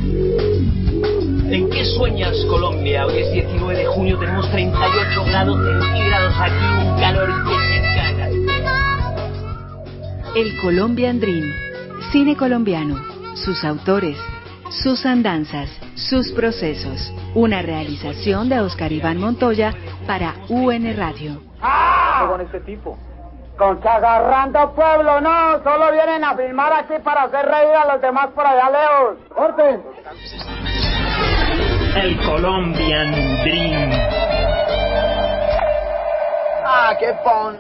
¿En qué sueñas, Colombia? Hoy es 19 de junio, tenemos 38 grados centígrados aquí, un calor que se caga. El Colombian Dream, cine colombiano, sus autores, sus andanzas, sus procesos. Una realización de Oscar Iván Montoya para UN Radio. ¡Ah! Con este tipo. Conchagarrando pueblo, no, solo vienen a filmar aquí para hacer reír a los demás por allá lejos. ¡Orden! El Colombian Dream. ¡Ah, qué pon!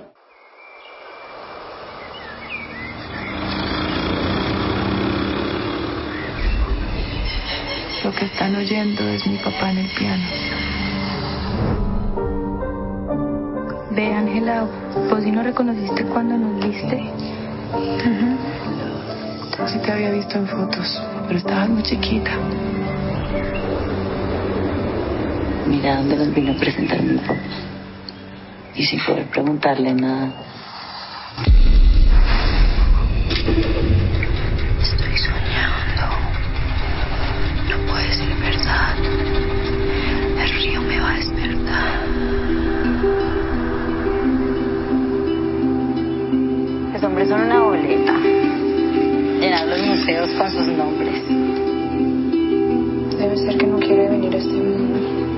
Lo que están oyendo es mi papá en el piano. Ve, Ángela, ¿vos sí no reconociste cuando nos viste? Sí te había visto en fotos, pero estabas muy chiquita. Mira dónde nos vino a presentar mi papá. Y sin poder preguntarle nada. Estoy soñando. No puede ser verdad. El río me va a despertar. Los hombres son una boleta. Llenar los museos con sus nombres. Debe ser que no quiere venir a este mundo.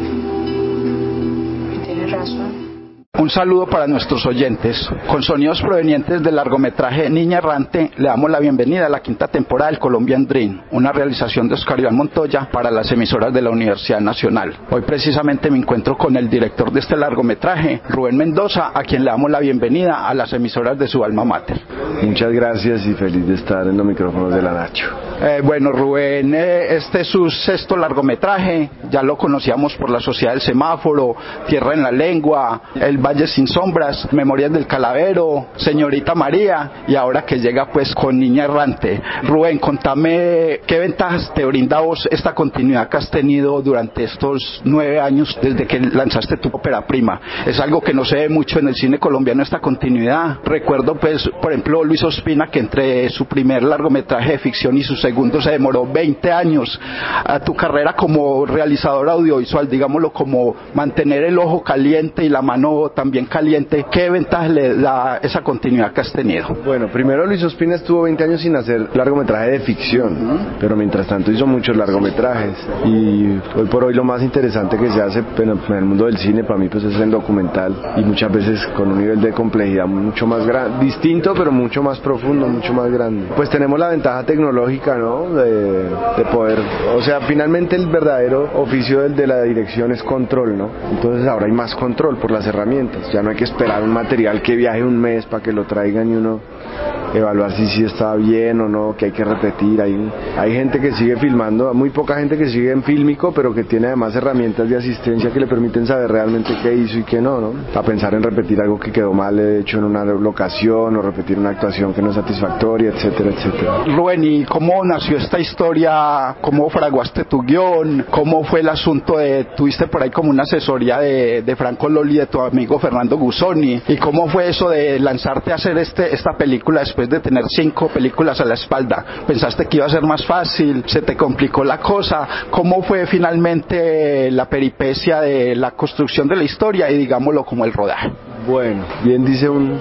Y tiene razón. Un saludo para nuestros oyentes. Con sonidos provenientes del largometraje Niña Errante, le damos la bienvenida a la quinta temporada del Colombian Dream, una realización de Oscar Iván Montoya para las emisoras de la Universidad Nacional. Hoy precisamente me encuentro con el director de este largometraje, Rubén Mendoza, a quien le damos la bienvenida a las emisoras de su alma mater. Muchas gracias y feliz de estar en los micrófonos de la Nacho. Bueno, Rubén, este es su sexto largometraje, ya lo conocíamos por La Sociedad del Semáforo, Tierra en la Lengua, El Valle sin Sombras, Memorias del Calavero, Señorita María, y ahora que llega pues con Niña Errante. Rubén, contame qué ventajas te brinda a vos esta continuidad que has tenido durante estos 9 años desde que lanzaste tu ópera prima. Es algo que no se ve mucho en el cine colombiano, esta continuidad. Recuerdo pues, por ejemplo, Luis Ospina, que entre su primer largometraje de ficción y su segundo se demoró 20 años. A tu carrera como realizador audiovisual, digámoslo, como mantener el ojo caliente y la mano también caliente, ¿qué ventajas le da esa continuidad que has tenido? Bueno, primero Luis Ospina estuvo 20 años sin hacer largometraje de ficción, pero mientras tanto hizo muchos largometrajes, y hoy por hoy lo más interesante que se hace en el mundo del cine para mí pues es el documental, y muchas veces con un nivel de complejidad mucho más grande, distinto pero mucho más profundo, mucho más grande. Pues tenemos la ventaja tecnológica, ¿no? De poder, o sea, finalmente el verdadero oficio de la dirección es control, ¿no? Entonces ahora hay más control por las herramientas, ya no hay que esperar un material que viaje un mes para que lo traigan y uno evaluar si está bien o no, que hay que repetir. Hay gente que sigue filmando, muy poca gente que sigue en fílmico, pero que tiene además herramientas de asistencia que le permiten saber realmente qué hizo y qué no, ¿no? A pensar en repetir algo que quedó mal hecho en una locación, o repetir una actuación que no es satisfactoria, etcétera, etcétera. Rubén, ¿y cómo nació esta historia? ¿Cómo fraguaste tu guión? ¿Cómo fue el asunto tuviste por ahí como una asesoría de Franco Loli, de tu amigo Fernando Gusoni? ¿Y cómo fue eso de lanzarte a hacer esta película después de tener 5 películas a la espalda? ¿Pensaste que iba a ser más fácil? ¿Se te complicó la cosa? ¿Cómo fue finalmente la peripecia de la construcción de la historia y digámoslo como el rodaje? Bueno, bien dice un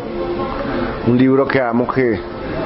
libro que amo, que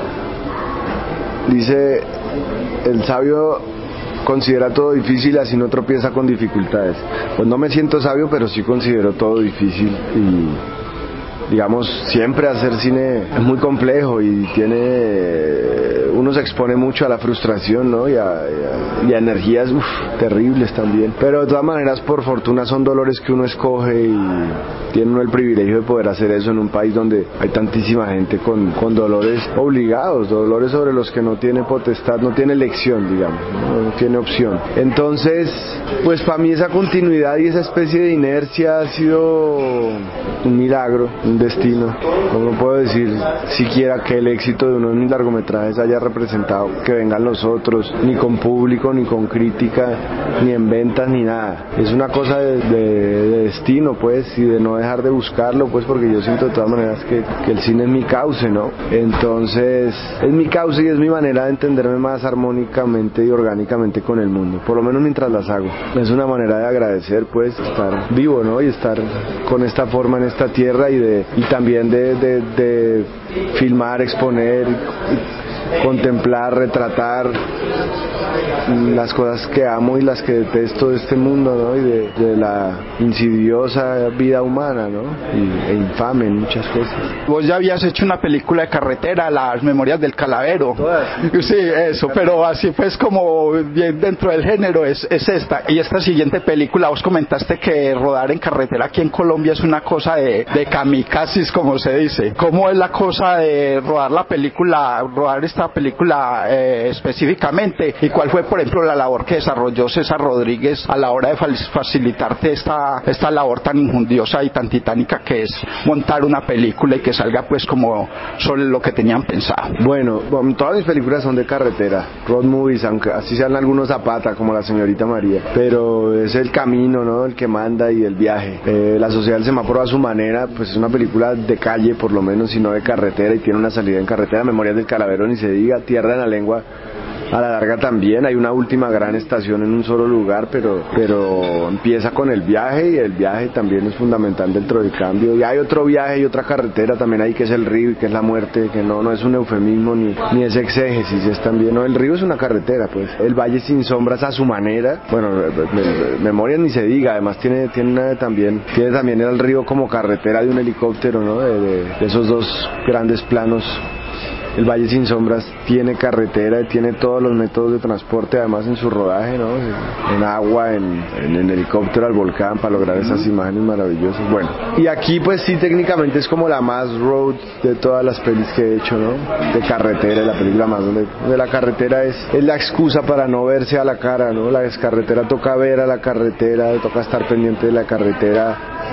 dice: el sabio considera todo difícil, así no tropieza con dificultades. Pues no me siento sabio, pero sí considero todo difícil, y digamos, siempre hacer cine es muy complejo y uno se expone mucho a la frustración, ¿no? Y a energías terribles también. Pero de todas maneras, por fortuna, son dolores que uno escoge, y tiene uno el privilegio de poder hacer eso en un país donde hay tantísima gente con dolores obligados, dolores sobre los que no tiene potestad, no tiene elección, digamos, no tiene opción. Entonces, pues para mí esa continuidad y esa especie de inercia ha sido un milagro. un destino. No puedo decir siquiera que el éxito de uno de mis largometrajes haya representado que vengan los otros, ni con público, ni con crítica, ni en ventas, ni nada. Es una cosa de destino, pues, y de no dejar de buscarlo, pues, porque yo siento de todas maneras que el cine es mi cauce, ¿no? Entonces, es mi cauce y es mi manera de entenderme más armónicamente y orgánicamente con el mundo, por lo menos mientras las hago. Es una manera de agradecer, pues, estar vivo, ¿no? Y estar con esta forma en esta tierra y también de filmar, exponer, contemplar, retratar las cosas que amo y las que detesto de este mundo, ¿no? Y de la insidiosa vida humana, ¿no? E infame en muchas cosas. Vos ya habías hecho una película de carretera, Las Memorias del Calavero. Todas. Sí, eso, pero así pues como bien dentro del género es esta. Y esta siguiente película, vos comentaste que rodar en carretera aquí en Colombia es una cosa de kamikazes, como se dice. ¿Cómo es la cosa de rodar esta película específicamente? ¿Y cuál fue, por ejemplo, la labor que desarrolló César Rodríguez a la hora de facilitarte esta labor tan injundiosa y tan titánica que es montar una película y que salga pues como sobre lo que tenían pensado? Bueno, todas mis películas son de carretera, road movies, aunque así sean algunos Zapata, como La Señorita María, pero es el camino, ¿no?, el que manda y el viaje. La Sociedad del Semáforo a su manera, pues es una película de calle por lo menos, y no de carretera, y tiene una salida en carretera. Memorias del Calavero ni se diga, Tierra en la Lengua a la larga también. Hay una última gran estación en un solo lugar, pero empieza con el viaje, y el viaje también es fundamental dentro del cambio. Y hay otro viaje y otra carretera también ahí, que es el río y que es la muerte, que no es un eufemismo ni es exégesis, es también, no, el río es una carretera, pues. El Valle sin Sombras a su manera, bueno, Memorias ni se diga, además tiene también el río como carretera de un helicóptero, ¿no? De esos dos grandes planos. El Valle sin Sombras tiene carretera, tiene todos los métodos de transporte, además en su rodaje, ¿no? En agua, en helicóptero al volcán, para lograr esas imágenes maravillosas. Bueno, y aquí pues sí, técnicamente es como la más road de todas las pelis que he hecho, ¿no? De carretera, la película más donde la carretera es la excusa para no verse a la cara, ¿no? La carretera toca ver a la carretera, toca estar pendiente de la carretera.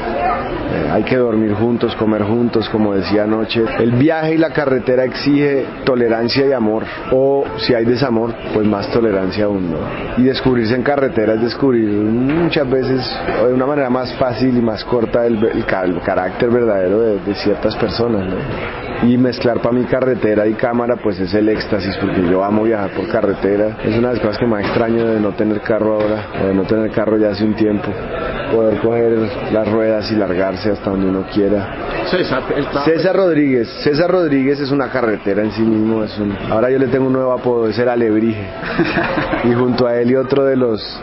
Hay que dormir juntos, comer juntos, como decía anoche. El viaje y la carretera exige tolerancia y amor, o si hay desamor, pues más tolerancia aún, ¿no? Y descubrirse en carretera es descubrir muchas veces de una manera más fácil y más corta el carácter verdadero de ciertas personas, ¿no? Y mezclar para mi carretera y cámara, pues es el éxtasis, porque yo amo viajar por carretera. Es una de las cosas que más extraño de no tener carro ahora, o de no tener carro ya hace un tiempo. Poder coger las ruedas y largarse hasta donde uno quiera. César Rodríguez es una carretera en sí mismo. Ahora yo le tengo un nuevo apodo, es el Alebrije. Y junto a él y a otro de los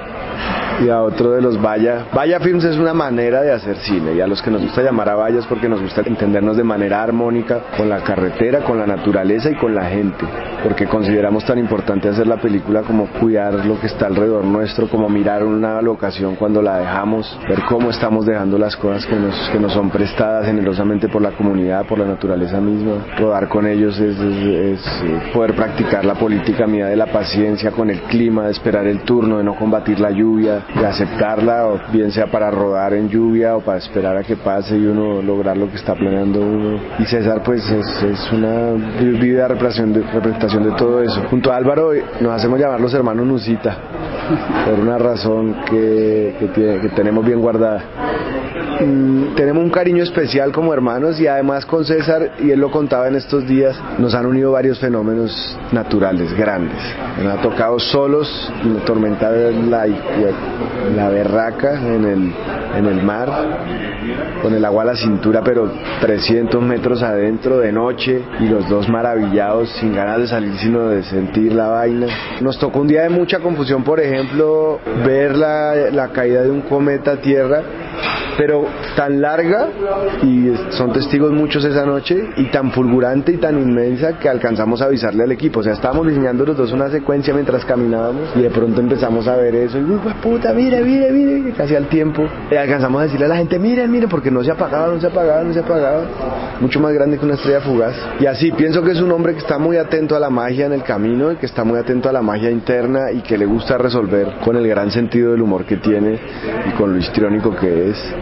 Valla Films es una manera de hacer cine, y a los que nos gusta llamar a Vallas porque nos gusta entendernos de manera armónica con la carretera, con la naturaleza y con la gente, porque consideramos tan importante hacer la película como cuidar lo que está alrededor nuestro, como mirar una locación cuando la dejamos, ver cómo estamos dejando las cosas que nos son prestadas generosamente por la comunidad, por la naturaleza misma. Rodar con ellos es poder practicar la política mía de la paciencia con el clima, de esperar el turno, de no combatir la lluvia, de aceptarla, o bien sea para rodar en lluvia o para esperar a que pase y uno lograr lo que está planeando uno. Y César pues es una vívida representación de todo eso. Junto a Álvaro nos hacemos llamar los hermanos Nusita, por una razón que tenemos bien guardada. Tenemos un cariño especial como hermanos, y además con César, y él lo contaba en estos días, nos han unido varios fenómenos naturales grandes. Nos ha tocado solos en la tormenta de la berraca en el mar, con el agua a la cintura, pero 300 metros adentro de noche, y los dos maravillados, sin ganas de salir sino de sentir la vaina. Nos tocó un día de mucha confusión, por ejemplo, ver la caída de un cometa a Tierra, pero tan larga, y son testigos muchos esa noche, y tan fulgurante y tan inmensa que alcanzamos a avisarle al equipo. O sea, estábamos diseñando los dos una secuencia mientras caminábamos, y de pronto empezamos a ver eso, y uy, puta, mire, casi al tiempo, y alcanzamos a decirle a la gente, miren, porque no se apagaba, mucho más grande que una estrella fugaz. Y así, pienso que es un hombre que está muy atento a la magia en el camino, y que está muy atento a la magia interna, y que le gusta resolver con el gran sentido del humor que tiene, y con lo histriónico que es.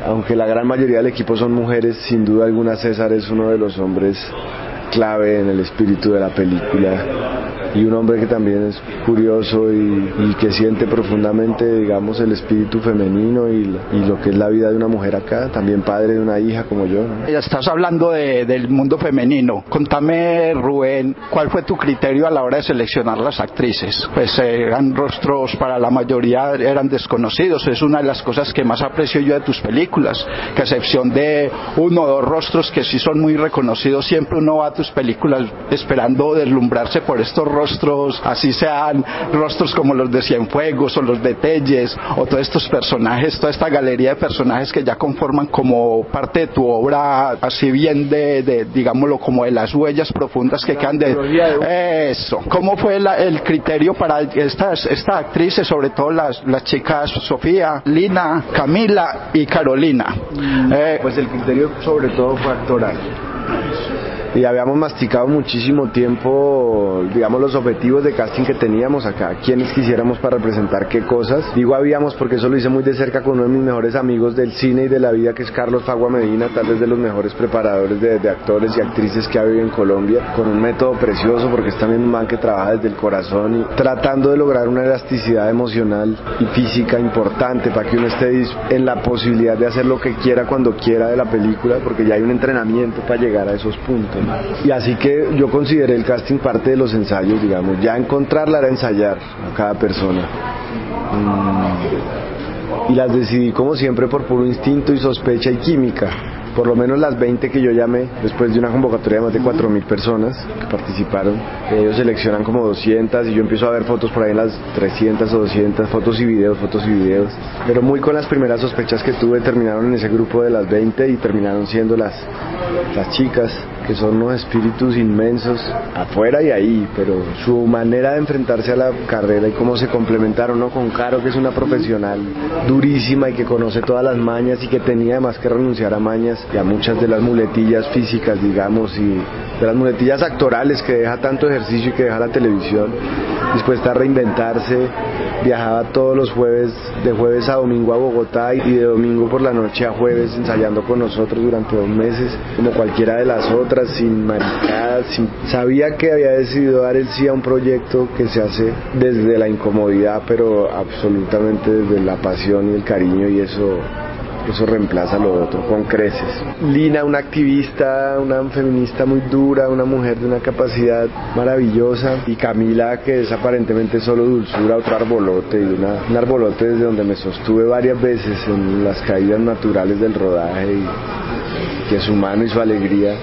aunque la gran mayoría del equipo son mujeres, sin duda alguna César es uno de los hombres clave en el espíritu de la película, y un hombre que también es curioso y que siente profundamente, digamos, el espíritu femenino y lo que es la vida de una mujer acá, también padre de una hija como yo, ¿no? Ya estás hablando del mundo femenino. Contame, Rubén, ¿cuál fue tu criterio a la hora de seleccionar las actrices? Pues eran rostros, para la mayoría eran desconocidos. Es una de las cosas que más aprecio yo de tus películas, que a excepción de uno o dos rostros que sí son muy reconocidos, siempre uno va a tus películas esperando deslumbrarse por estos rostros, así sean rostros como los de Cienfuegos o los de Telles, o todos estos personajes, toda esta galería de personajes que ya conforman como parte de tu obra, así bien digámoslo, como de las huellas profundas que quedan de eso. ¿Cómo fue el criterio para estas actrices, sobre todo las chicas Sofía, Lina, Camila y Carolina? Pues el criterio sobre todo fue actoral. Y habíamos masticado muchísimo tiempo, digamos, los objetivos de casting que teníamos acá, quiénes quisiéramos para representar qué cosas. Digo habíamos porque eso lo hice muy de cerca con uno de mis mejores amigos del cine y de la vida, que es Carlos Fagua Medina, tal vez de los mejores preparadores de actores y actrices que ha habido en Colombia, con un método precioso porque es también un man que trabaja desde el corazón y tratando de lograr una elasticidad emocional y física importante para que uno esté en la posibilidad de hacer lo que quiera cuando quiera de la película, porque ya hay un entrenamiento para llegar a esos puntos. Y así que yo consideré el casting parte de los ensayos, digamos, ya encontrarla era ensayar a cada persona. Y las decidí como siempre por puro instinto y sospecha y química. Por lo menos las 20 que yo llamé, después de una convocatoria de más de 4.000 personas que participaron, ellos seleccionan como 200 y yo empiezo a ver fotos por ahí en las 300 o 200, fotos y videos, pero muy con las primeras sospechas que tuve, terminaron en ese grupo de las 20 y terminaron siendo las chicas, que son unos espíritus inmensos afuera y ahí, pero su manera de enfrentarse a la carrera y cómo se complementaron, ¿no? Con Caro, que es una profesional durísima y que conoce todas las mañas y que tenía además que renunciar a mañas y a muchas de las muletillas físicas, digamos, y de las muletillas actorales que deja tanto ejercicio y que deja la televisión, dispuesta a reinventarse. Viajaba todos los jueves, de jueves a domingo a Bogotá y de domingo por la noche a jueves ensayando con nosotros durante 2 meses, como cualquiera de las otras, sin maricadas, sabía que había decidido dar el sí a un proyecto que se hace desde la incomodidad, pero absolutamente desde la pasión y el cariño, y eso reemplaza lo otro con creces. Lina, una activista, una feminista muy dura, una mujer de una capacidad maravillosa, y Camila, que es aparentemente solo dulzura, otro arbolote, y un arbolote desde donde me sostuve varias veces en las caídas naturales del rodaje, y que su mano y su alegría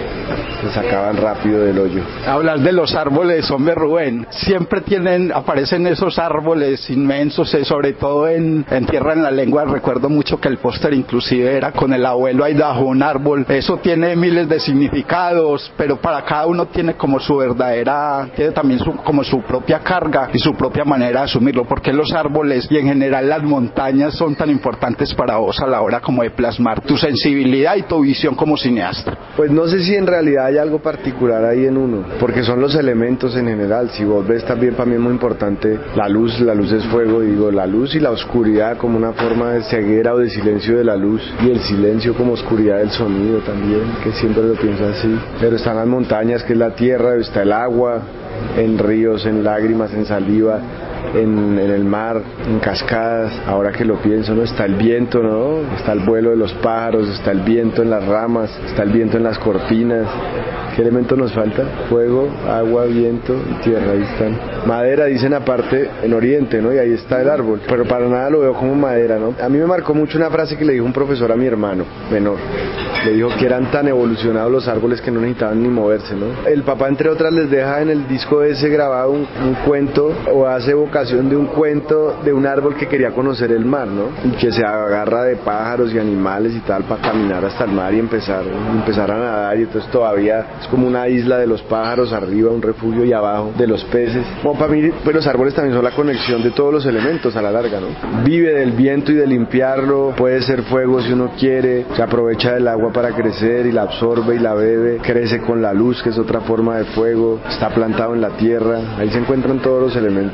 se sacaban rápido del hoyo. Hablas de los árboles, hombre, Rubén. Siempre aparecen esos árboles inmensos, sobre todo en Tierra en la Lengua. Recuerdo mucho que el póster inclusive era con el abuelo ahí bajo un árbol. Eso tiene miles de significados, pero para cada uno tiene como su verdadera, tiene también como su propia carga y su propia manera de asumirlo. ¿Por qué los árboles y en general las montañas son tan importantes para vos a la hora como de plasmar tu sensibilidad y tu visión como cineasta? Pues no sé si en realidad hay algo particular ahí en uno, porque son los elementos en general. Si vos ves, también para mí es muy importante la luz es fuego, digo, la luz y la oscuridad como una forma de ceguera o de silencio de la luz, y el silencio como oscuridad del sonido también, que siempre lo pienso así. Pero están las montañas, que es la tierra, está el agua, en ríos, en lágrimas, en saliva, en el mar, en cascadas. Ahora que lo pienso, ¿no? Está el viento, ¿no? Está el vuelo de los pájaros, está el viento en las ramas, está el viento en las cortinas. ¿Qué elemento nos falta? Fuego, agua, viento y tierra, ahí están. Madera, dicen aparte en Oriente, ¿no? Y ahí está el árbol, pero para nada lo veo como madera, ¿no? A mí me marcó mucho una frase que le dijo un profesor a mi hermano menor. Le dijo que eran tan evolucionados los árboles que no necesitaban ni moverse, ¿no? El papá, entre otras, les deja en el disco ese grabado un cuento, o hace evocación de un cuento de un árbol que quería conocer el mar, ¿no? Y que se agarra de pájaros y animales y tal para caminar hasta el mar y empezar a nadar, y entonces todavía es como una isla de los pájaros arriba, un refugio, y abajo de los peces. Bueno, para mí, pues los árboles también son la conexión de todos los elementos a la larga, ¿no? Vive del viento y de limpiarlo, puede ser fuego si uno quiere, se aprovecha del agua para crecer y la absorbe y la bebe, crece con la luz, que es otra forma de fuego, está plantado en la tierra, ahí se encuentran todos los elementos. Por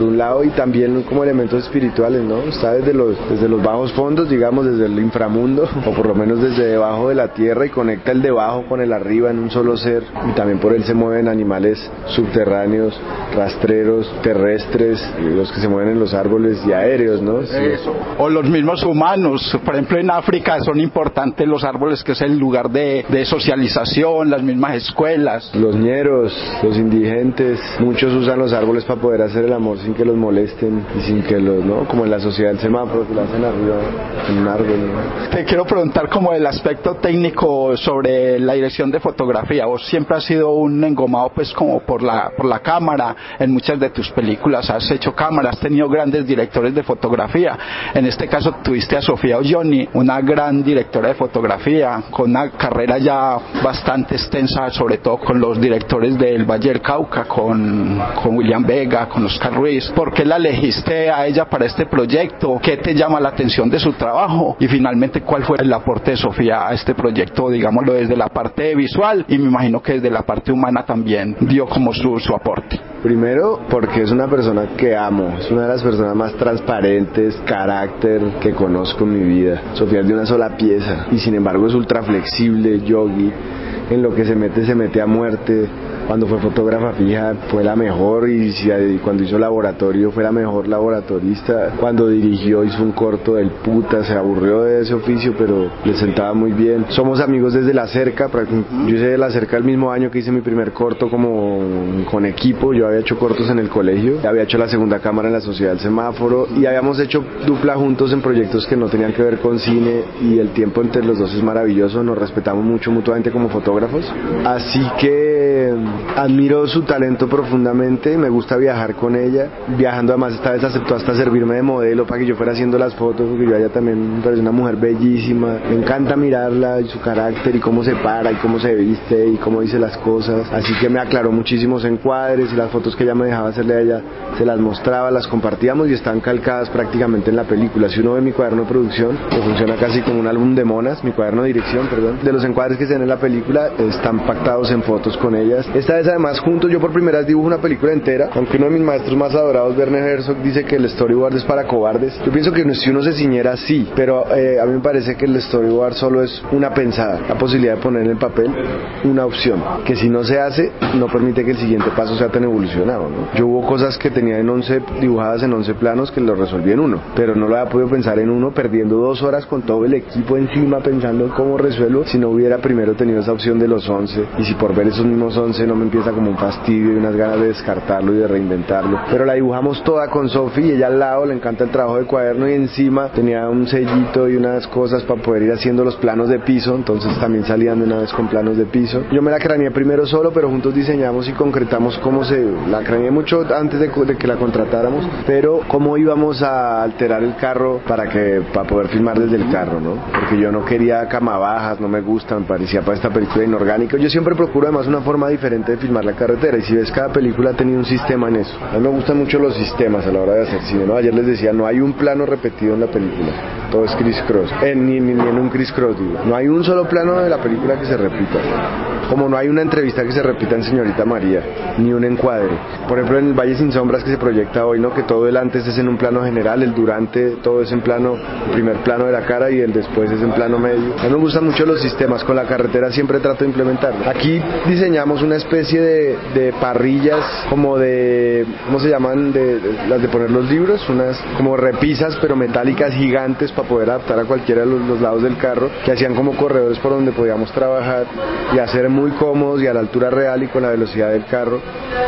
un lado, y también como elementos espirituales, ¿no? Está desde los bajos fondos, digamos, desde el inframundo, o por lo menos desde debajo de la tierra, y conecta el debajo con el arriba en un solo ser, y también por él se mueven animales subterráneos, rastreros, terrestres, los que se mueven en los árboles, y aéreos, ¿no? Sí. Eso. O los mismos humanos, por ejemplo en África son importantes los árboles, que es el lugar de socialización, las mismas escuelas. Los ñeros, los indigentes, muchos usan los árboles para poder hacer el amor sin que los molesten y sin que los, ¿no? Como en la sociedad del semáforo, que lo hacen arriba en un árbol, ¿no? Te quiero preguntar como el aspecto técnico sobre la dirección de fotografía. Vos siempre has sido un engomado pues como por la cámara. En muchas de tus películas has hecho cámara, has tenido grandes directores de fotografía. En este caso tuviste a Sofía Olloni, una gran directora de fotografía, con una carrera ya bastante extensa, sobre todo con los directores del Valle del Cauca, con William Vega, con Oscar Ruiz. ¿Por qué la elegiste a ella para este proyecto? ¿Qué te llama la atención de su trabajo? Y finalmente, ¿cuál fue el aporte de Sofía a este proyecto, digámoslo, desde la parte visual, y me imagino que desde la parte humana también dio como su aporte? Primero, porque es una persona que amo, es una de las personas más transparentes, carácter que conozco en mi vida. Sofía es de una sola pieza y sin embargo es ultra flexible, yogi. En lo que se mete a muerte. Cuando fue fotógrafa fija fue la mejor, y cuando hizo laboratorio fue la mejor laboratorista. Cuando dirigió hizo un corto del puta, se aburrió de ese oficio pero le sentaba muy bien. Somos amigos desde La Cerca, yo hice de La Cerca el mismo año que hice mi primer corto como con equipo. Yo había hecho cortos en el colegio, había hecho la segunda cámara en la Sociedad del Semáforo y habíamos hecho dupla juntos en proyectos que no tenían que ver con cine, y el tiempo entre los dos es maravilloso, nos respetamos mucho mutuamente como fotógrafos, así que admiro su talento profundamente, me gusta viajar con ella. Viajando además esta vez aceptó hasta servirme de modelo para que yo fuera haciendo las fotos, porque yo a ella también me parece una mujer bellísima, me encanta mirarla y su carácter y cómo se para y cómo se viste y cómo dice las cosas, así que me aclaró muchísimos encuadres, y las fotos que ella me dejaba hacerle a ella se las mostraba, las compartíamos y están calcadas prácticamente en la película. Si uno ve mi cuaderno de producción, que funciona casi como un álbum de monas, mi cuaderno de dirección, perdón, de los encuadres que se ven en la película están pactados en fotos con ellas. Esta vez además juntos yo por primera vez dibujo una película entera, aunque uno de mis maestros más adorados, Werner Herzog, dice que el storyboard es para cobardes. Yo pienso que si uno se ciñera sí, pero a mí me parece que el storyboard solo es una pensada, la posibilidad de poner en el papel una opción, que si no se hace no permite que el siguiente paso sea tan evolucionado, ¿no? Yo hubo cosas que tenía dibujadas en 11 planos que lo resolví en uno, pero no lo había podido pensar en uno, perdiendo 2 horas con todo el equipo encima pensando en cómo resuelvo, si no hubiera primero tenido esa opción de los 11, y si por ver esos mismos 11 no me empieza como un fastidio y unas ganas de descartarlo y de reinventarlo. Pero la dibujamos toda con Sofi, y ella al lado le encanta el trabajo de cuaderno, y encima tenía un sellito y unas cosas para poder ir haciendo los planos de piso, entonces también salían de una vez con planos de piso. Yo me la craneé primero solo, pero juntos diseñamos y concretamos la craneé mucho antes de que la contratáramos, pero cómo íbamos a alterar el carro para poder filmar desde el carro, ¿no? Porque yo no quería cama bajas, no me gusta, me parecía para esta película inorgánica. Yo siempre procuro además una forma diferente de filmar la carretera, y si ves, cada película ha tenido un sistema en eso. A mí me gustan mucho los sistemas a la hora de hacer cine, ¿no? Ayer les decía, no hay un plano repetido en la película, todo es criss-cross, ni en un criss-cross, digo. No hay un solo plano de la película que se repita, como no hay una entrevista que se repita en Señorita María, ni un encuadre. Por ejemplo, en El Valle sin Sombras, que se proyecta hoy, ¿no? Que todo el antes es en un plano general, el durante todo es en plano, el primer plano de la cara, y el después es en plano medio. A mí me gustan mucho los sistemas, con la carretera siempre trato de implementarlo. Aquí diseñamos una especie de parrillas, como de, ¿cómo se llaman? Las de poner los libros, unas como repisas pero metálicas gigantes para poder adaptar a cualquiera de los lados del carro, que hacían como corredores por donde podíamos trabajar y hacer muy cómodos y a la altura real y con la velocidad del carro,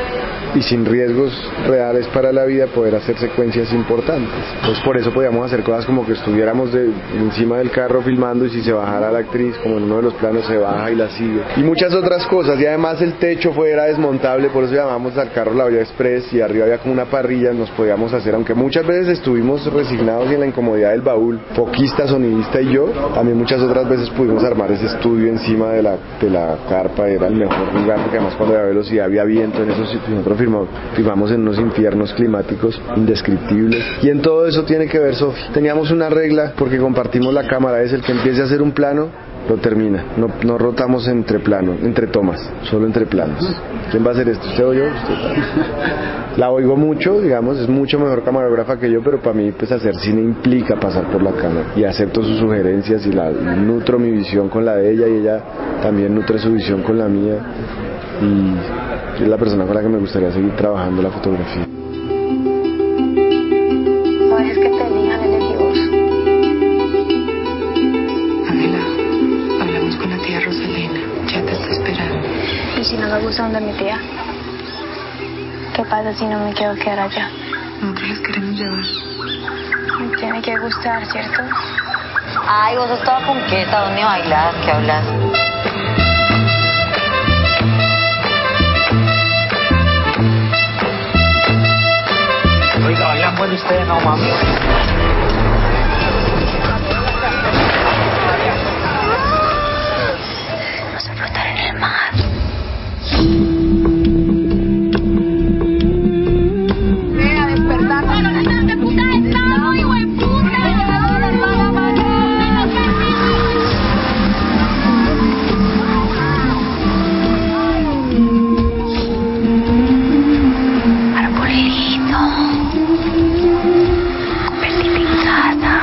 y sin riesgos reales para la vida, poder hacer secuencias importantes. Pues por eso podíamos hacer cosas como que estuviéramos encima del carro filmando, y si se bajara la actriz, como en uno de los planos, se baja y la sigue, y muchas otras cosas. Y además el techo era desmontable, por eso llamamos al carro La Olla Express, y arriba había como una parrilla, nos podíamos hacer, aunque muchas veces estuvimos resignados y en la incomodidad del baúl, foquista, sonidista y yo, también muchas otras veces pudimos armar ese estudio encima de la carpa. Era el mejor lugar, porque además cuando había velocidad había viento. En esos sitios nosotros firmamos en unos infiernos climáticos indescriptibles, y en todo eso tiene que ver Sofi. Teníamos una regla, porque compartimos la cámara, es el que empiece a hacer un plano lo termina, no rotamos entre tomas, solo entre planos. ¿quién va a hacer esto? ¿Usted o yo? La oigo mucho, digamos, es mucho mejor camarógrafa que yo, pero para mí pues hacer cine implica pasar por la cámara y acepto sus sugerencias y nutro mi visión con la de ella y ella también nutre su visión con la mía y es la persona con la que me gustaría seguir trabajando la fotografía. No es que te elijan, elegí vos. Ángela, hablamos con la tía Rosalena, ya te está esperando. ¿Y si no me gusta donde mi tía? ¿Qué pasa si no me quiero quedar allá? Nosotros las queremos llevar. Me tiene que gustar, ¿cierto? Ay, vos sos toda punqueta, ¿dónde bailas? ¿Qué hablas? Oiga, bailan bueno ustedes, no mami. Vamos a flotar en el mar. Ve a despertar. ¡Puta de estado, hijo de puta! Arbolito, convertite en casa.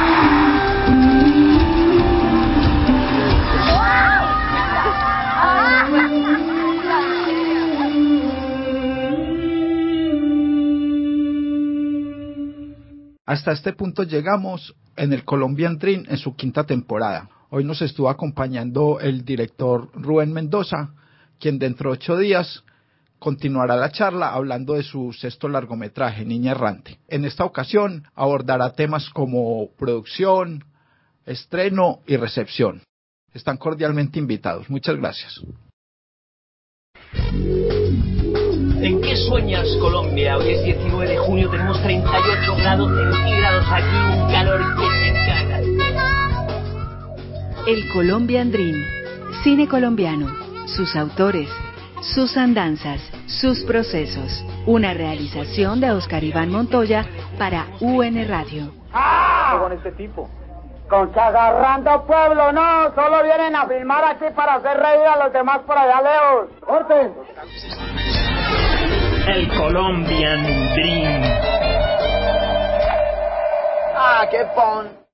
Hasta este punto llegamos en el Colombian Dream en su quinta temporada. Hoy nos estuvo acompañando el director Rubén Mendoza, quien dentro de 8 días continuará la charla hablando de su sexto largometraje, Niña Errante. En esta ocasión abordará temas como producción, estreno y recepción. Están cordialmente invitados. Muchas gracias. ¿En qué sueñas, Colombia? Hoy es 19 de junio, tenemos 38 grados centígrados aquí, un calor que se caga. El Colombian Dream, cine colombiano, sus autores, sus andanzas, sus procesos. Una realización de Oscar Iván Montoya para UN Radio. ¡Ah! Con este tipo. Conchagarrando pueblo, no, solo vienen a filmar aquí para hacer reír a los demás por allá lejos. ¡Corten! El Colombian Dream. ¡Ah, qué pon!